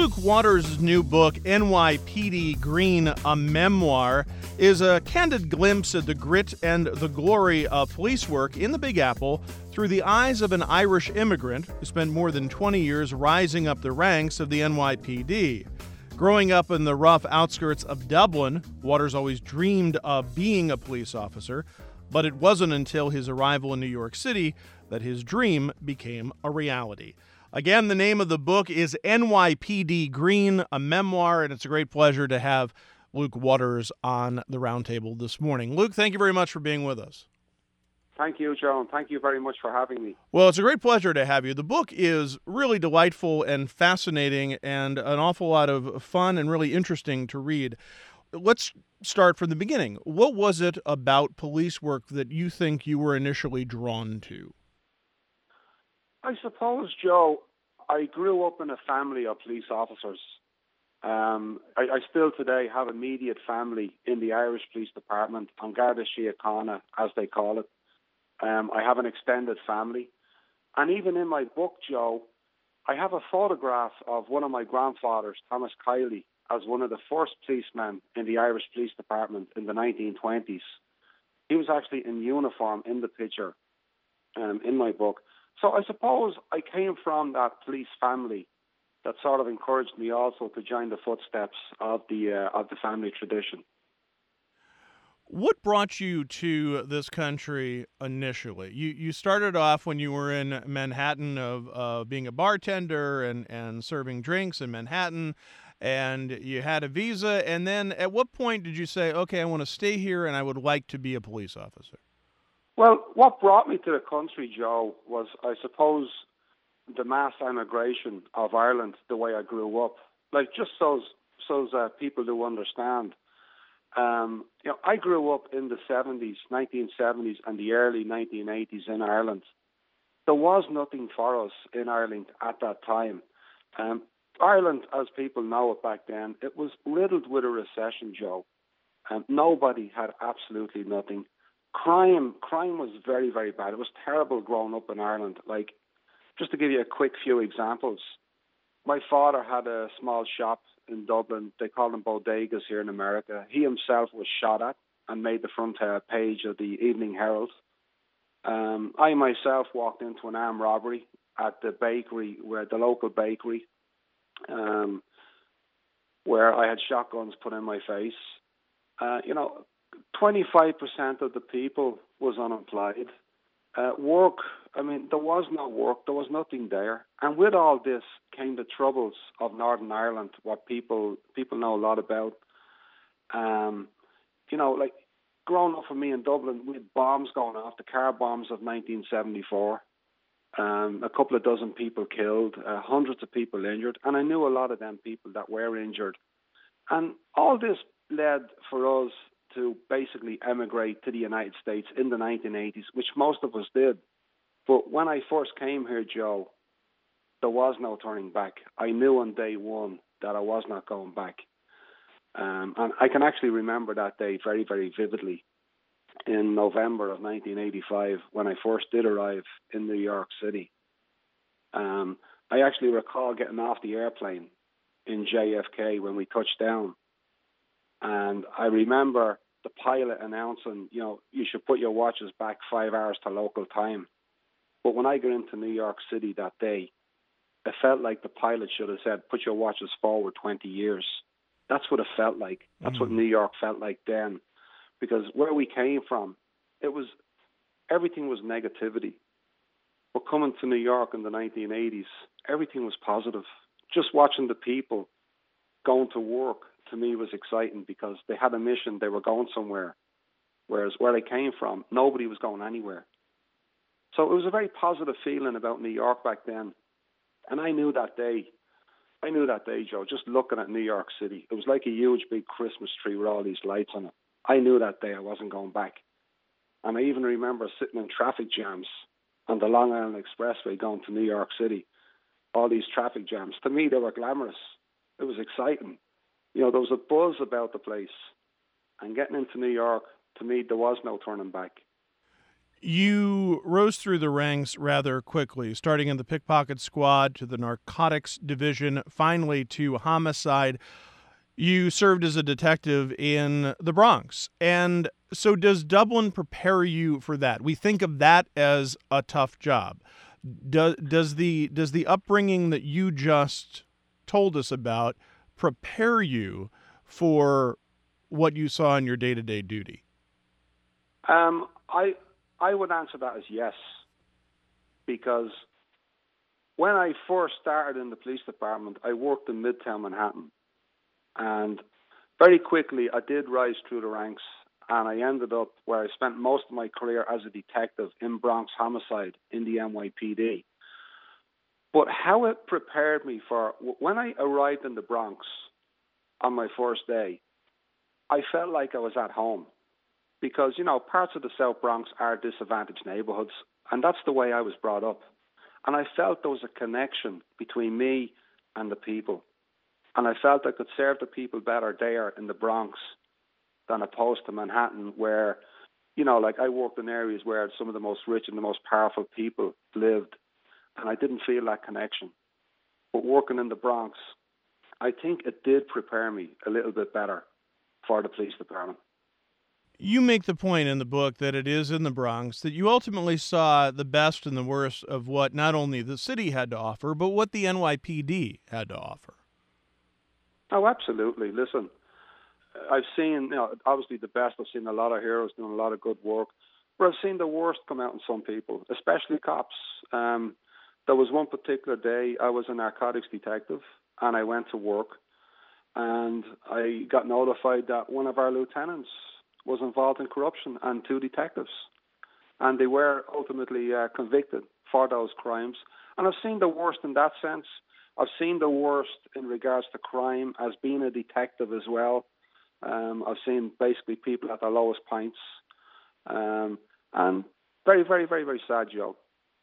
Luke Waters' new book, NYPD Green, a Memoir, is a candid glimpse at the grit and the glory of police work in the Big Apple through the eyes of an Irish immigrant who spent more than 20 years rising up the ranks of the NYPD. Growing up in the rough outskirts of Dublin, Waters always dreamed of being a police officer, but it wasn't until his arrival in New York City that his dream became a reality. Again, the name of the book is NYPD Green, a Memoir, and it's a great pleasure to have Luke Waters on the roundtable this morning. Luke, thank you very much for being with us. Thank you, Joan. Thank you very much for having me. Well, it's a great pleasure to have you. The book is really delightful and fascinating and an awful lot of fun and really interesting to read. Let's start from the beginning. What was it about police work that you think you were initially drawn to? I suppose, Joe, I grew up in a family of police officers. I still today have immediate family in the Irish Police Department, on Garda Síochána, as they call it. I have an extended family. And even in my book, Joe, I have a photograph of one of my grandfathers, Thomas Kiley, as one of the first policemen in the Irish Police Department in the 1920s. He was actually in uniform in the picture in my book. So I suppose I came from that police family that sort of encouraged me also to join the footsteps of the family tradition. What brought you to this country initially? You started off when you were in Manhattan of being a bartender and serving drinks in Manhattan, and you had a visa. And then at what point did you say, okay, I want to stay here and I would like to be a police officer? Well, what brought me to the country, Joe, was, I suppose, the mass emigration of Ireland, the way I grew up. Like, just so people do understand. I grew up in the 1970s, and the early 1980s in Ireland. There was nothing for us in Ireland at that time. Ireland, as people know it back then, it was riddled with a recession, Joe. Nobody had absolutely nothing. Crime was very, very bad. It was terrible growing up in Ireland. Like, just to give you a quick few examples, my father had a small shop in Dublin. They call them bodegas here in America. He himself was shot at and made the front page of the Evening Herald. I myself walked into an armed robbery at the bakery, the local bakery, where I had shotguns put in my face. 25% of the people was unemployed. Work, there was no work. There was nothing there. And with all this came the troubles of Northern Ireland, what people know a lot about. Like growing up for me in Dublin, we had bombs going off, the car bombs of 1974. A couple of dozen people killed, hundreds of people injured. And I knew a lot of them people that were injured. And all this led for us to basically emigrate to the United States in the 1980s, which most of us did. But when I first came here, Joe, there was no turning back. I knew on day one that I was not going back. And I can actually remember that day very, very vividly in November of 1985 when I first did arrive in New York City. I actually recall getting off the airplane in JFK when we touched down. And I remember the pilot announcing, you should put your watches back 5 hours to local time. But when I got into New York City that day, it felt like the pilot should have said, put your watches forward 20 years. That's what it felt like. That's what New York felt like then. Because where we came from, everything was negativity. But coming to New York in the 1980s, everything was positive. Just watching the people going to work, to me, was exciting because they had a mission, they were going somewhere. Whereas where they came from, nobody was going anywhere. So it was a very positive feeling about New York back then. And I knew that day, Joe, just looking at New York City, it was like a huge big Christmas tree with all these lights on it. I knew that day I wasn't going back. And I even remember sitting in traffic jams on the Long Island Expressway going to New York City. All these traffic jams. To me, they were glamorous. It was exciting. There was a buzz about the place. And getting into New York, to me, there was no turning back. You rose through the ranks rather quickly, starting in the pickpocket squad to the narcotics division, finally to homicide. You served as a detective in the Bronx. And so does Dublin prepare you for that? We think of that as a tough job. Does the upbringing that you just told us about prepare you for what you saw in your day-to-day duty? I would answer that as yes, because when I first started in the police department, I worked in Midtown Manhattan, and very quickly I did rise through the ranks, and I ended up where I spent most of my career as a detective in Bronx homicide in the NYPD. But how it prepared me for when I arrived in the Bronx on my first day, I felt like I was at home. Because, parts of the South Bronx are disadvantaged neighborhoods, and that's the way I was brought up. And I felt there was a connection between me and the people. And I felt I could serve the people better there in the Bronx than opposed to Manhattan, where, I worked in areas where some of the most rich and the most powerful people lived, and I didn't feel that connection. But working in the Bronx, I think it did prepare me a little bit better for the police department. You make the point in the book that it is in the Bronx that you ultimately saw the best and the worst of what not only the city had to offer, but what the NYPD had to offer. Oh, absolutely. Listen, I've seen, obviously the best. I've seen a lot of heroes doing a lot of good work, but I've seen the worst come out in some people, especially cops. There was one particular day I was a narcotics detective, and I went to work, and I got notified that one of our lieutenants was involved in corruption, and two detectives. And they were ultimately convicted for those crimes. And I've seen the worst in that sense. I've seen the worst in regards to crime as being a detective as well. I've seen basically people at their lowest points. And very, very, very, very sad, Joe.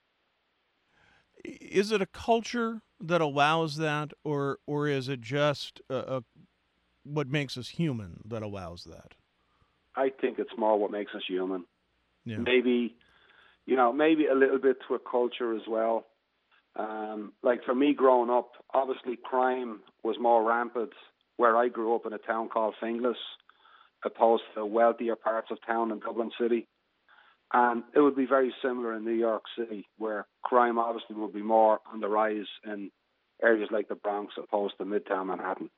Is it a culture that allows that, or is it just what makes us human that allows that? I think it's more what makes us human. Yeah. Maybe a little bit to a culture as well. Like for me growing up, obviously crime was more rampant where I grew up in a town called Finglas, opposed to wealthier parts of town in Dublin City. And it would be very similar in New York City, where crime obviously would be more on the rise in areas like the Bronx opposed to Midtown Manhattan.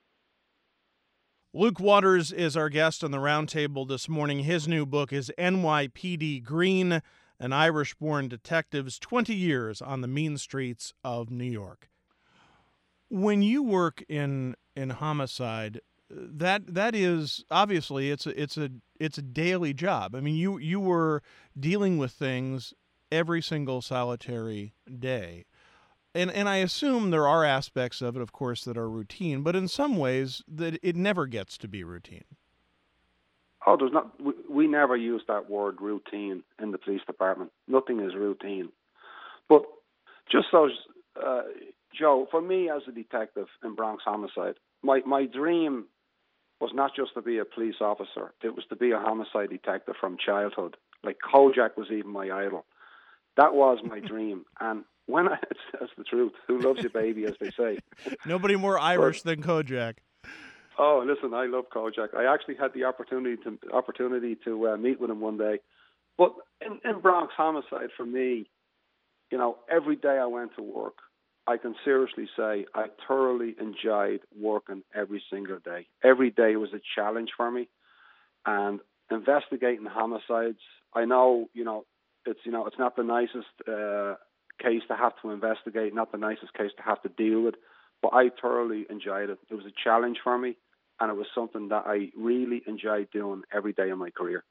Luke Waters is our guest on the roundtable this morning. His new book is NYPD Green, an Irish-born detective's 20 years on the mean streets of New York. When you work in homicide, that is obviously it's a daily job. I mean, you were dealing with things every single solitary day. And I assume there are aspects of it, of course, that are routine, but in some ways that it never gets to be routine. Oh, there's not. We never use that word routine in the police department. Nothing is routine. But just so, Joe, for me as a detective in Bronx homicide, my dream was not just to be a police officer. It was to be a homicide detective from childhood. Like Kojak was even my idol. That was my dream. And that's the truth. Who loves your baby, as they say. Nobody more Irish than Kojak. Oh, listen, I love Kojak. I actually had the opportunity to meet with him one day. But in Bronx homicide, for me, every day I went to work, I can seriously say I thoroughly enjoyed working every single day. Every day was a challenge for me, and investigating homicides. I know, it's not the nicest case to have to investigate, not the nicest case to have to deal with, but I thoroughly enjoyed it. It was a challenge for me, and it was something that I really enjoyed doing every day of my career.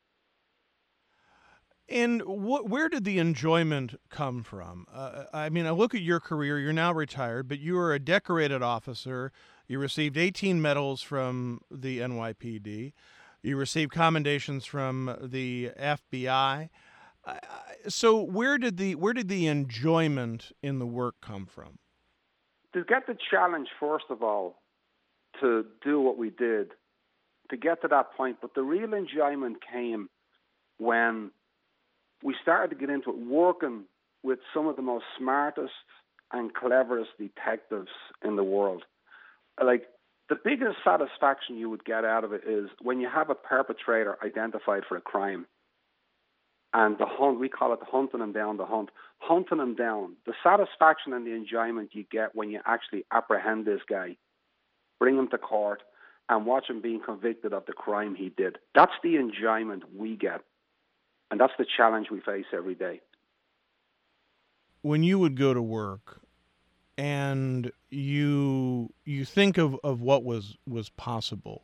And where did the enjoyment come from? I mean, I look at your career. You're now retired, but you were a decorated officer. You received 18 medals from the NYPD. You received commendations from the FBI. So where did the enjoyment in the work come from? To get the challenge, first of all, to do what we did, to get to that point. But the real enjoyment came when we started to get into it, working with some of the most smartest and cleverest detectives in the world. Like, the biggest satisfaction you would get out of it is when you have a perpetrator identified for a crime, and the hunt, we call it hunting them down, hunting them down. The satisfaction and the enjoyment you get when you actually apprehend this guy, bring him to court, and watch him being convicted of the crime he did. That's the enjoyment we get. And that's the challenge we face every day. When you would go to work and you think of what was possible,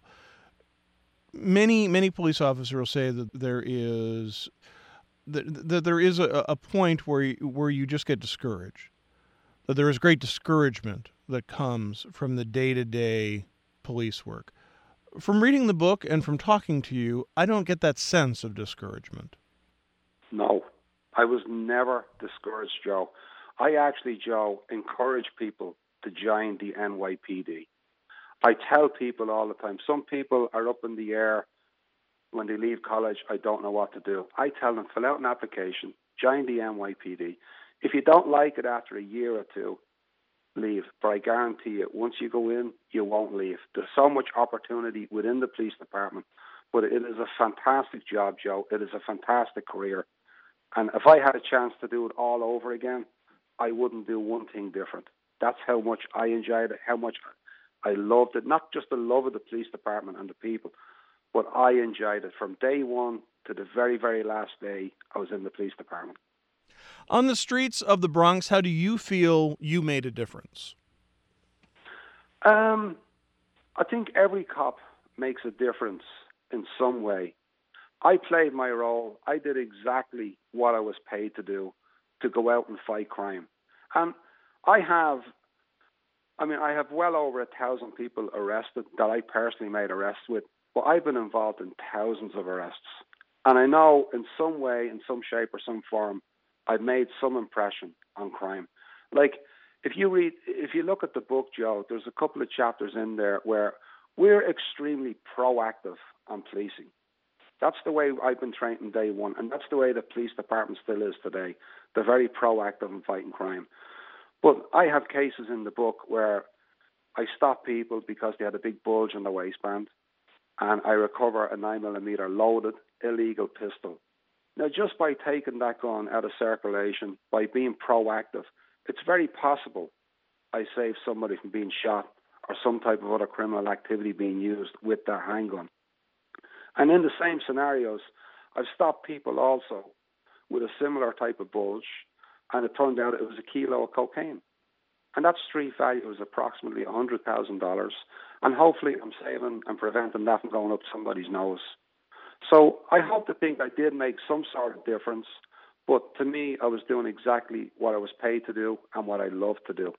many police officers will say that there is a point where you just get discouraged, that there is great discouragement that comes from the day-to-day police work. From reading the book and from talking to you, I don't get that sense of discouragement. No, I was never discouraged, Joe. I actually, Joe, encourage people to join the NYPD. I tell people all the time, some people are up in the air when they leave college, I don't know what to do. I tell them, fill out an application, join the NYPD. If you don't like it after a year or two, leave. But I guarantee you, once you go in, you won't leave. There's so much opportunity within the police department, but it is a fantastic job, Joe. It is a fantastic career. And if I had a chance to do it all over again, I wouldn't do one thing different. That's how much I enjoyed it, how much I loved it. Not just the love of the police department and the people, but I enjoyed it from day one to the very, very last day I was in the police department. On the streets of the Bronx, how do you feel you made a difference? I think every cop makes a difference in some way. I played my role. I did exactly what I was paid to do, to go out and fight crime. And I have well over 1,000 people arrested that I personally made arrests with, but I've been involved in thousands of arrests. And I know in some way, in some shape or some form, I've made some impression on crime. Like, if you look at the book, Joe, there's a couple of chapters in there where we're extremely proactive on policing. That's the way I've been trained from day one, and that's the way the police department still is today. They're very proactive in fighting crime. But I have cases in the book where I stop people because they had a big bulge in their waistband, and I recover a 9mm loaded illegal pistol. Now, just by taking that gun out of circulation, by being proactive, it's very possible I save somebody from being shot or some type of other criminal activity being used with their handgun. And in the same scenarios, I've stopped people also with a similar type of bulge, and it turned out it was a kilo of cocaine. And that street value was approximately $100,000, and hopefully I'm saving and preventing that from going up somebody's nose. So I hope to think I did make some sort of difference, but to me, I was doing exactly what I was paid to do and what I love to do.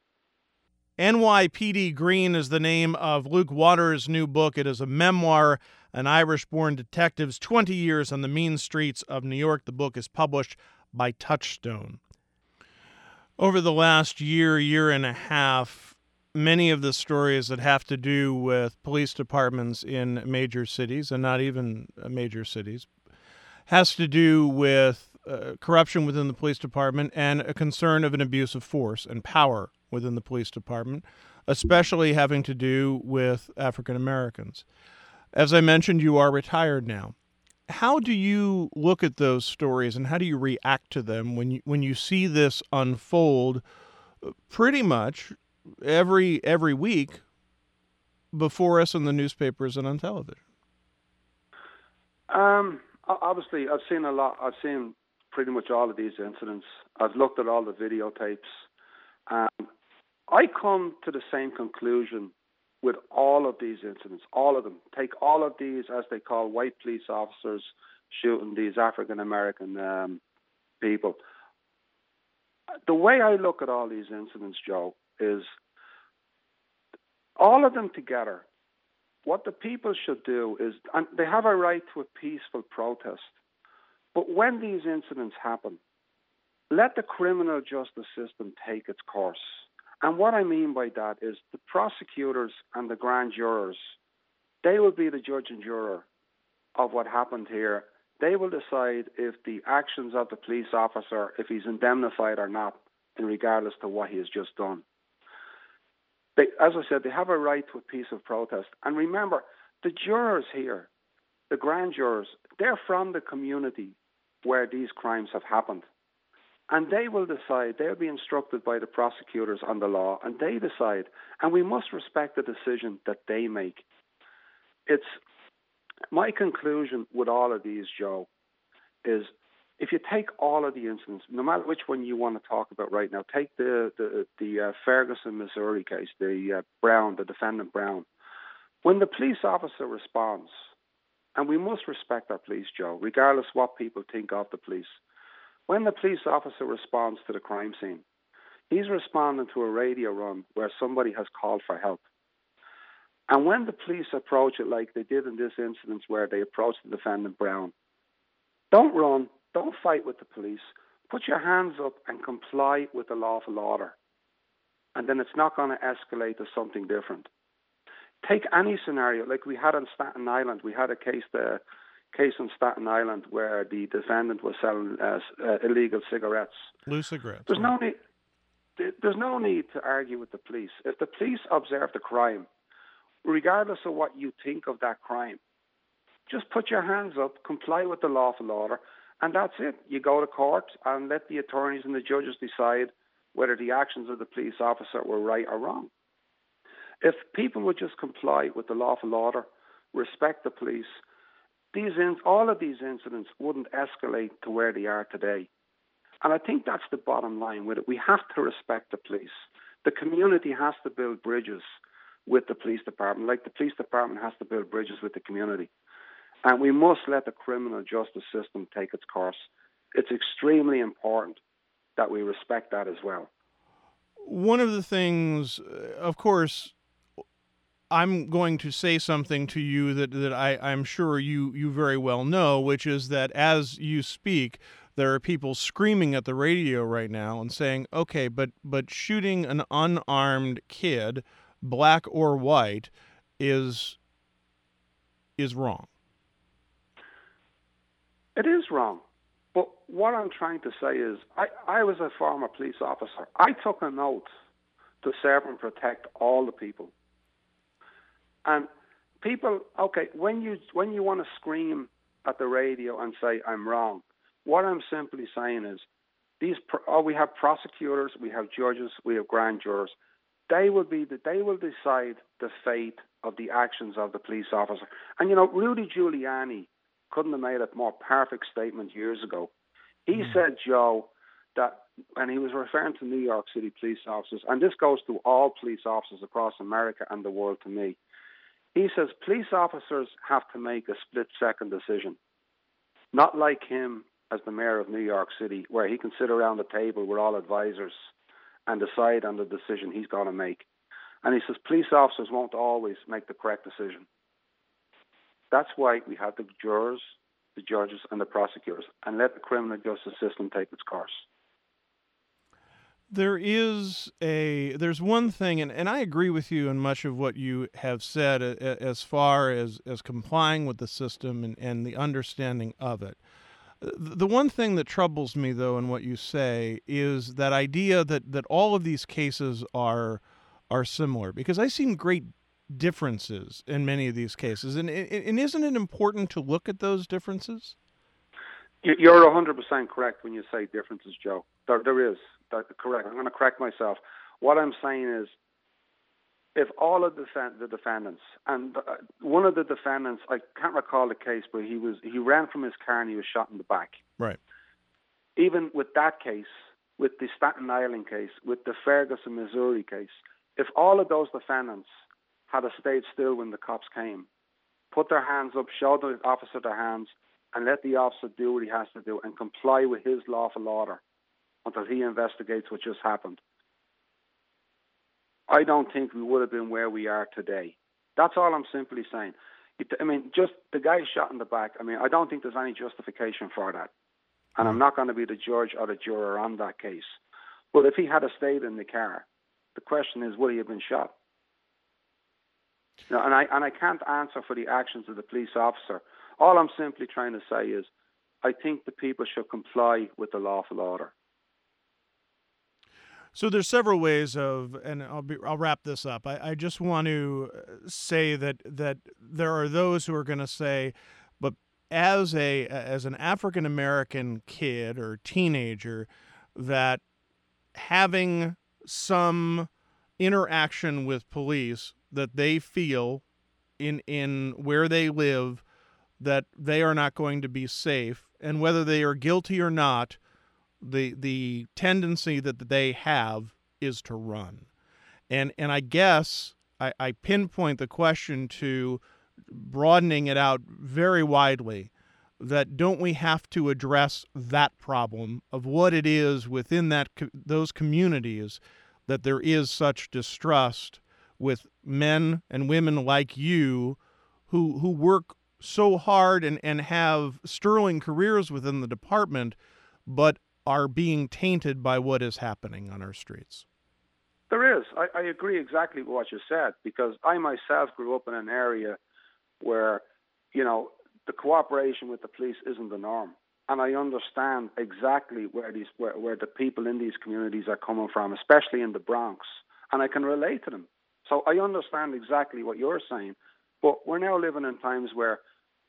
NYPD Green is the name of Luke Waters' new book. It is a memoir, an Irish-born detective's 20 years on the mean streets of New York. The book is published by Touchstone. Over the last year and a half, many of the stories that have to do with police departments in major cities, and not even major cities, has to do with corruption within the police department and a concern of an abuse of force and power within the police department, especially having to do with African Americans. As I mentioned, you are retired now. How do you look at those stories, and how do you react to them when you see this unfold pretty much every week before us in the newspapers and on television? Obviously, I've seen a lot. I've seen pretty much all of these incidents. I've looked at all the videotapes. I come to the same conclusion with all of these incidents, all of them. Take all of these, as they call, white police officers shooting these African-American people. The way I look at all these incidents, Joe, is all of them together. What the people should do is, and they have a right to a peaceful protest, but when these incidents happen, let the criminal justice system take its course. And what I mean by that is the prosecutors and the grand jurors, they will be the judge and juror of what happened here They will decide if the actions of the police officer, if he's indemnified or not, in regardless to what he has just done. As I said, they have a right to a peaceful protest. And remember, the jurors here, the grand jurors, they're from the community where these crimes have happened. And they will decide, they'll be instructed by the prosecutors on the law, and they decide. And we must respect the decision that they make. It's my conclusion with all of these, Joe, is if you take all of the incidents, no matter which one you want to talk about right now, take the Ferguson, Missouri case, the defendant Brown. When the police officer responds, and we must respect our police, Joe, regardless what people think of the police. When the police officer responds to the crime scene, he's responding to a radio run where somebody has called for help. And when the police approach it like they did in this incident where they approached the defendant Brown, don't run, don't fight with the police. Put your hands up and comply with the lawful order. And then it's not going to escalate to something different. Take any scenario, like we had on Staten Island. We had a case on Staten Island where the defendant was selling illegal cigarettes. Loose cigarettes. There's no need to argue with the police. If the police observe the crime, regardless of what you think of that crime, just put your hands up, comply with the lawful order, and that's it. You go to court and let the attorneys and the judges decide whether the actions of the police officer were right or wrong. If people would just comply with the lawful order, respect the police, all of these incidents wouldn't escalate to where they are today. And I think that's the bottom line with it. We have to respect the police. The community has to build bridges with the police department, like the police department has to build bridges with the community. And we must let the criminal justice system take its course. It's extremely important that we respect that as well. One of the things, of course, I'm going to say something to you that I'm sure you very well know, which is that as you speak, there are people screaming at the radio right now and saying, okay, but shooting an unarmed kid, black or white, is wrong. It is wrong. But what I'm trying to say is, I was a former police officer. I took an oath to serve and protect all the people. And people, okay, when you want to scream at the radio and say, I'm wrong, what I'm simply saying is, we have prosecutors, we have judges, we have grand jurors. They will decide the fate of the actions of the police officer. And, Rudy Giuliani couldn't have made a more perfect statement years ago. He said, Joe, that, and he was referring to New York City police officers, and this goes to all police officers across America and the world to me. He says police officers have to make a split-second decision, not like him as the mayor of New York City, where he can sit around the table with all advisors and decide on the decision he's going to make. And he says police officers won't always make the correct decision. That's why we have the jurors, the judges, and the prosecutors, and let the criminal justice system take its course. There's one thing, and I agree with you in much of what you have said as far as complying with the system and the understanding of it. The one thing that troubles me, though, in what you say is that idea that all of these cases are similar, because I've seen great differences in many of these cases, and isn't it important to look at those differences? You're 100% correct when you say differences, Joe. There is. That's correct. I'm going to correct myself. What I'm saying is, if all of the defendants, and one of the defendants, I can't recall the case, but he ran from his car and he was shot in the back. Right. Even with that case, with the Staten Island case, with the Ferguson, Missouri case, if all of those defendants had stayed still when the cops came, put their hands up, show the officer their hands, and let the officer do what he has to do and comply with his lawful order until he investigates what just happened, I don't think we would have been where we are today. That's all I'm simply saying. Just the guy shot in the back, I don't think there's any justification for that. And I'm not going to be the judge or the juror on that case. But if he had stayed in the car, the question is, would he have been shot? And I can't answer for the actions of the police officer. All I'm simply trying to say is, I think the people should comply with the lawful order. So there's several ways of, and I'll wrap this up. I just want to say that there are those who are going to say, but as an African American kid or teenager, that having some interaction with police that they feel in where they live that they are not going to be safe, and whether they are guilty or not, the tendency that they have is to run. And I guess I pinpoint the question to broadening it out very widely, that don't we have to address that problem of what it is within those communities that there is such distrust with men and women like you who work so hard and have sterling careers within the department, but are being tainted by what is happening on our streets? There is. I agree exactly with what you said, because I myself grew up in an area where, the cooperation with the police isn't the norm. And I understand exactly where the people in these communities are coming from, especially in the Bronx. And I can relate to them. So I understand exactly what you're saying. But we're now living in times where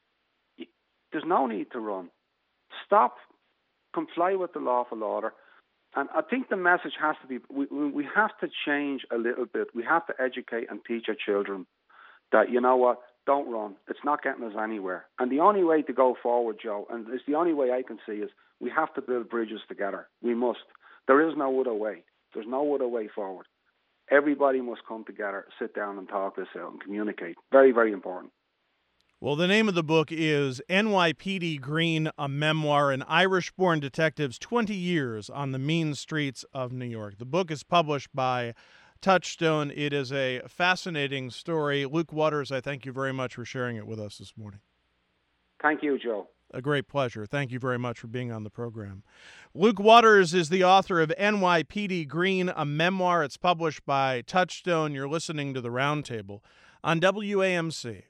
there's no need to run. Stop, comply with the lawful order. And I think the message has to be, we have to change a little bit. We have to educate and teach our children that, don't run. It's not getting us anywhere. And the only way to go forward, Joe, and it's the only way I can see, is we have to build bridges together. We must. There is no other way. There's no other way forward. Everybody must come together, sit down and talk this out and communicate. Very, very important. Well, the name of the book is NYPD Green, a Memoir, an Irish-born detective's 20 years on the mean streets of New York. The book is published by Touchstone. It is a fascinating story. Luke Waters, I thank you very much for sharing it with us this morning. Thank you, Joe. A great pleasure. Thank you very much for being on the program. Luke Waters is the author of NYPD Green, a Memoir. It's published by Touchstone. You're listening to The Roundtable on WAMC.